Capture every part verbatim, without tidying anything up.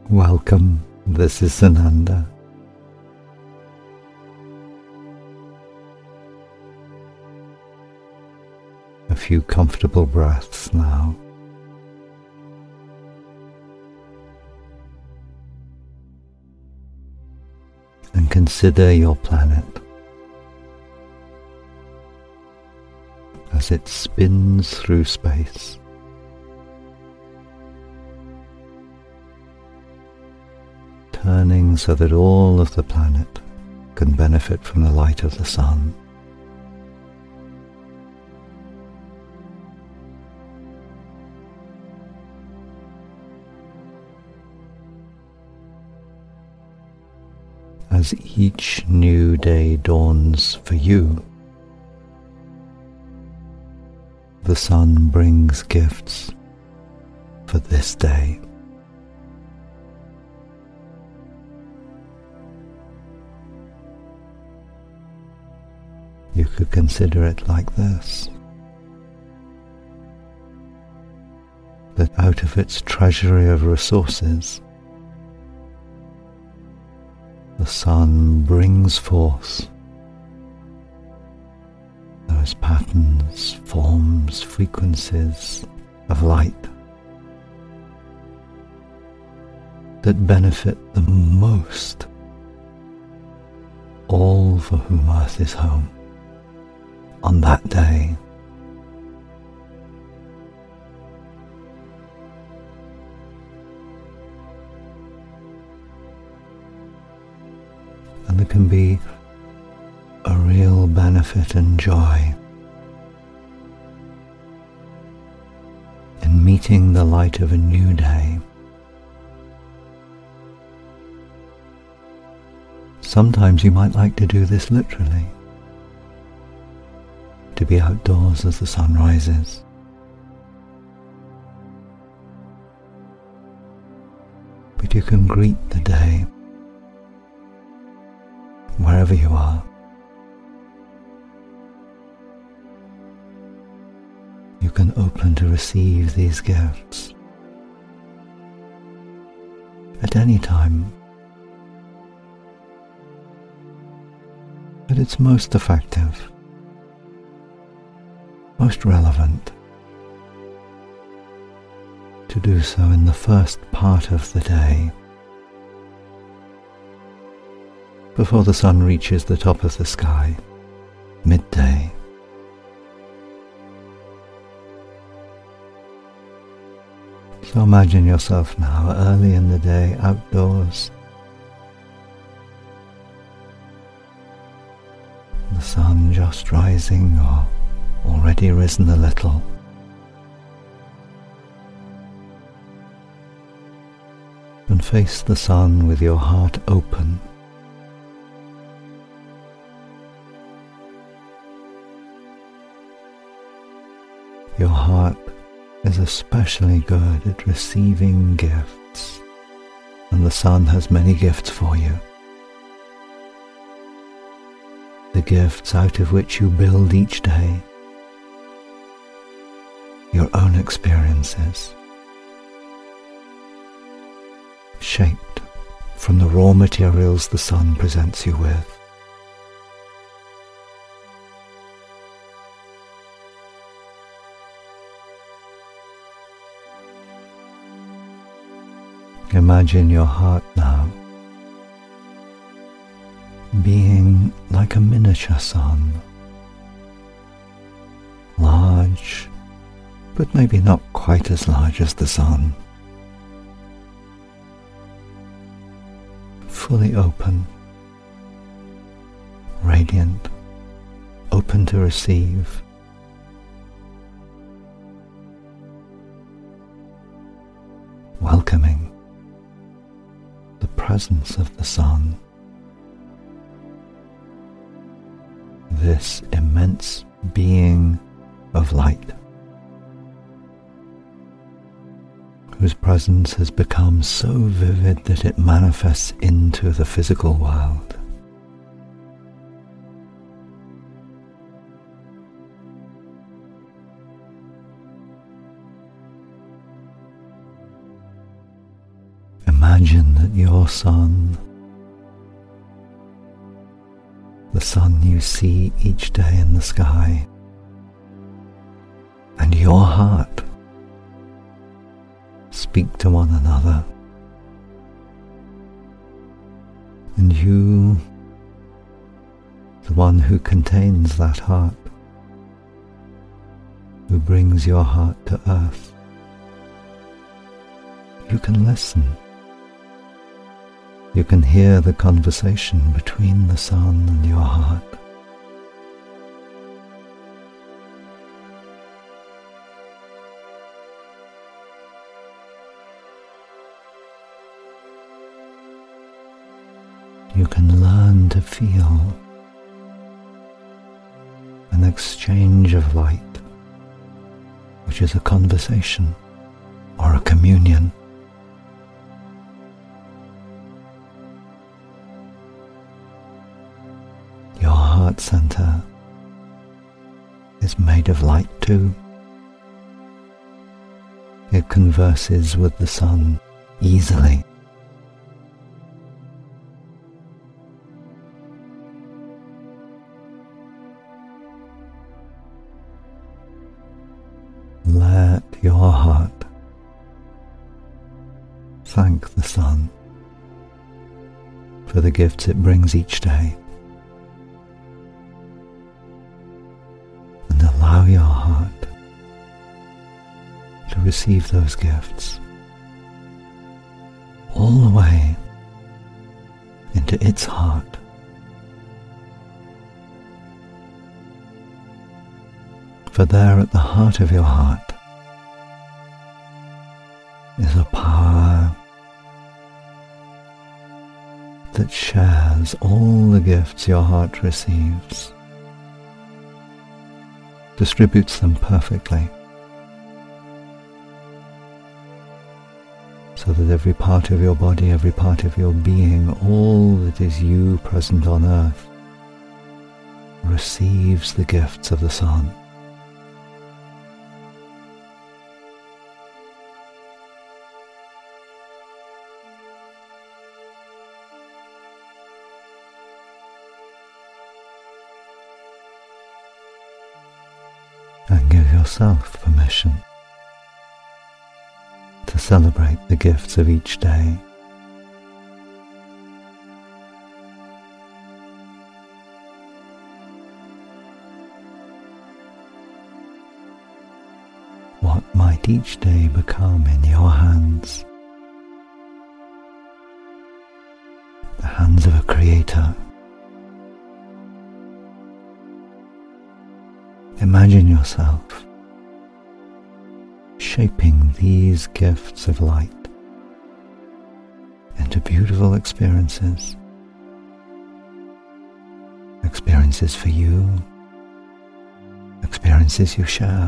Welcome, this is Sananda. A few comfortable breaths now. And consider your planet as it spins through space. Turning so that all of the planet can benefit from the light of the sun. As each new day dawns for you, the sun brings gifts for this day. You could consider it like this, that out of its treasury of resources, the sun brings forth those patterns, forms, frequencies of light that benefit the most all for whom Earth is home on that day. And there can be a real benefit and joy in meeting the light of a new day. Sometimes you might like to do this literally, to be outdoors as the sun rises. But you can greet the day wherever you are. You can open to receive these gifts at any time. But it's most effective, most relevant to do so in the first part of the day, before the sun reaches the top of the sky, midday. So imagine yourself now early in the day outdoors. The sun just rising or already risen a little. And face the sun with your heart open. Your heart is especially good at receiving gifts, and the sun has many gifts for you. The gifts out of which you build each day, your own experiences, shaped from the raw materials the sun presents you with. Imagine your heart now being like a miniature sun, large, but maybe not quite as large as the sun, fully open, radiant, open to receive. Welcoming the presence of the sun, this immense being of light, whose presence has become so vivid that it manifests into the physical world. Imagine that your sun, the sun you see each day in the sky, and your heart speak to one another, and you, the one who contains that heart, who brings your heart to earth, you can listen. You can hear the conversation between the sun and your heart. You can learn to feel an exchange of light, which is a conversation or a communion. Your heart center is made of light too. It converses with the sun easily. Let your heart thank the sun for the gifts it brings each day, and allow your heart to receive those gifts all the way into its heart. For there at the heart of your heart is a power that shares all the gifts your heart receives, distributes them perfectly, so that every part of your body, every part of your being, all that is you present on earth, receives the gifts of the sun. And give yourself permission to celebrate the gifts of each day. What might each day become in your hands? The hands of a creator. Imagine yourself shaping these gifts of light into beautiful experiences, experiences for you, experiences you share.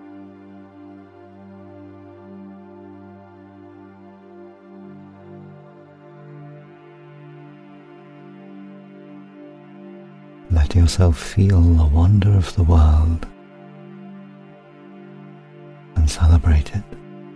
Let yourself feel the wonder of the world and celebrate it.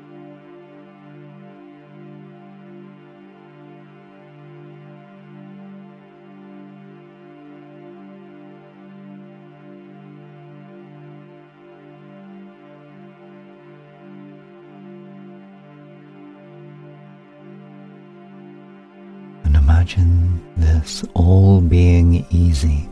And imagine this all being easy.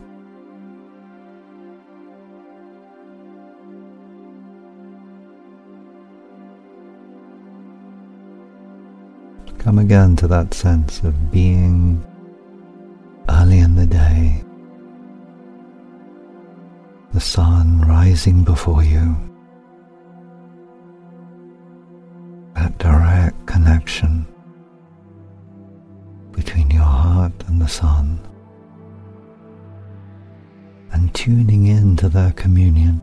Come again to that sense of being early in the day, the sun rising before you, that direct connection between your heart and the sun, and tuning in to their communion,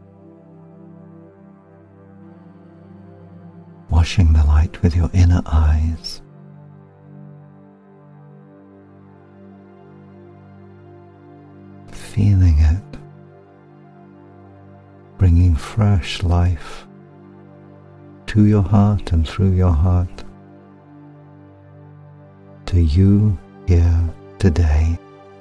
washing the light with your inner eyes. Feeling it, bringing fresh life to your heart and through your heart, to you here today.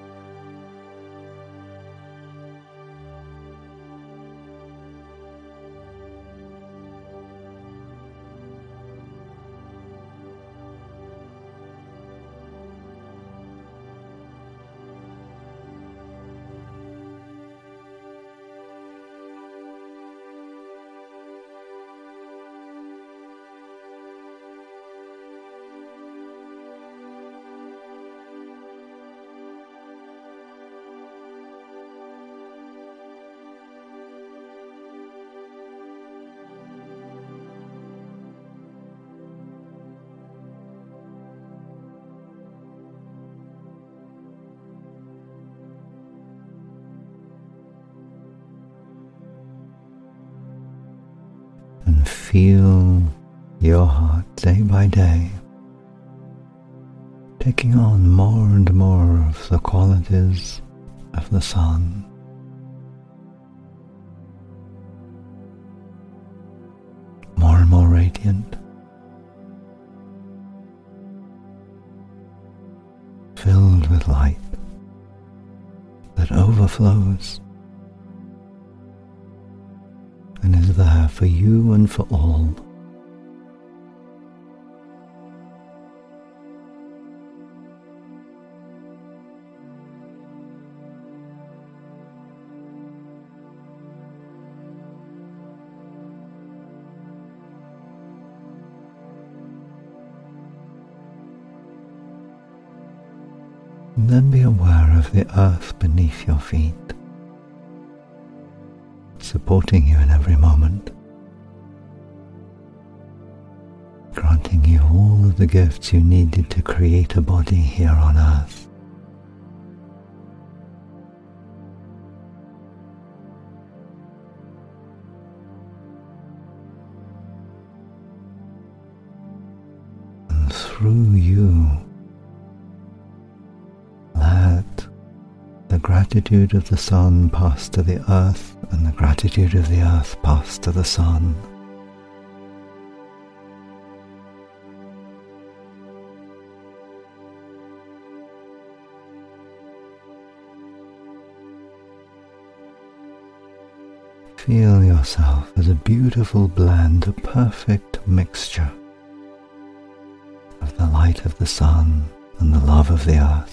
And feel your heart day by day taking on more and more of the qualities of the sun. More and more radiant, filled with light that overflows and is there for you and for all. And then be aware of the earth beneath your feet, supporting you in every moment, granting you all of the gifts you needed to create a body here on earth. And through you, let the gratitude of the sun pass to the earth, and the gratitude of the earth pass to the sun. Feel yourself as a beautiful blend, a perfect mixture of the light of the sun and the love of the earth.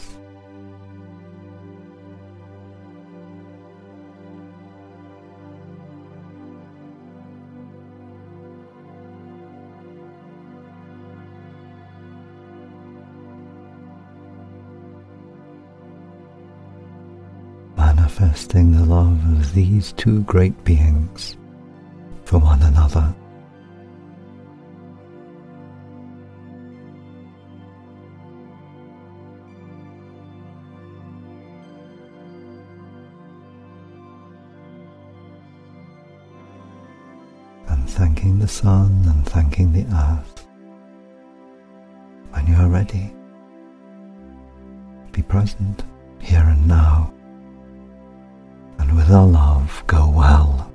Manifesting the love of these two great beings for one another. And thanking the sun and thanking the earth. When you are ready, be present here and now. And with our love, go well.